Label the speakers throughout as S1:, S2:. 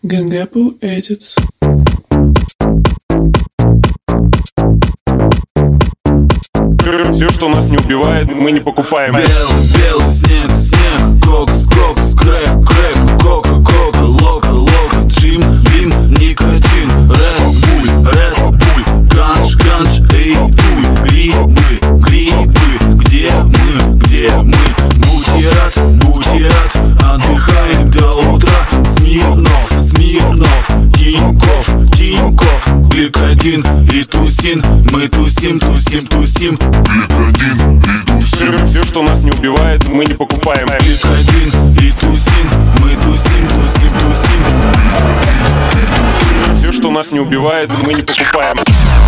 S1: Gengapu Edits.
S2: Все, что нас не убивает, мы не покупаем.
S3: Белый снег, снег, кокс, кокс, крэк, крэк, кока, кока, лока, лока, джим, бим, никотин, Red Bull, ганш, ганш, эй, дуй, грибы, грибы, где мы, бутерат, отдыхаем до утра, Смирнов, Тиньков, Гликодин и тусин, мы тусим, Гликодин и тусим.
S2: Все, что нас не убивает, мы не покупаем.
S3: Гликодин и тусин, мы тусим.
S2: Все, что нас не убивает, мы не покупаем.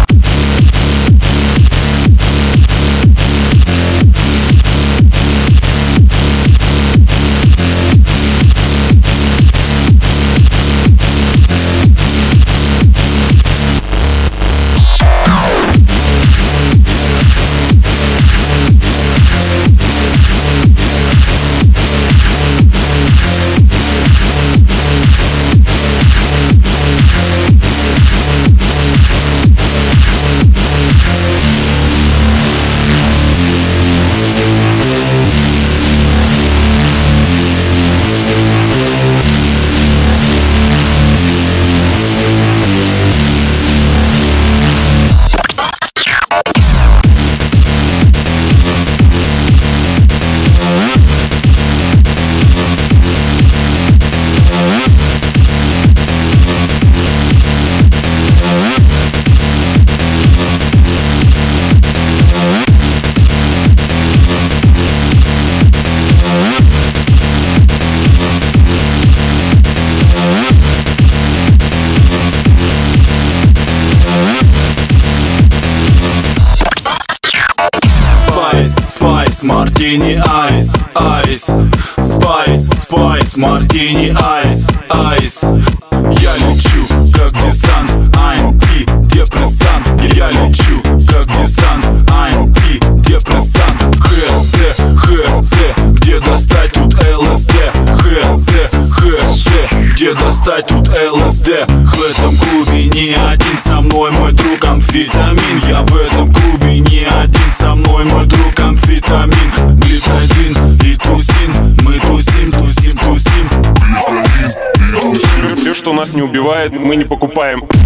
S3: Спайс, мартини, айс, спайс, мартини, айс. Я лечу, как десант, антидепрессант. Я лечу, как десант, антидепрессант. Хз, где достать тут ЛСД? Хз, где достать тут ЛСД? В этом клубе не один со мной мой друг амфетамин. Я в этом клубе не один со мной мой друг амфетамин. Гликодин и тусин, мы тусим.
S2: Все, что нас не убивает, мы не покупаем.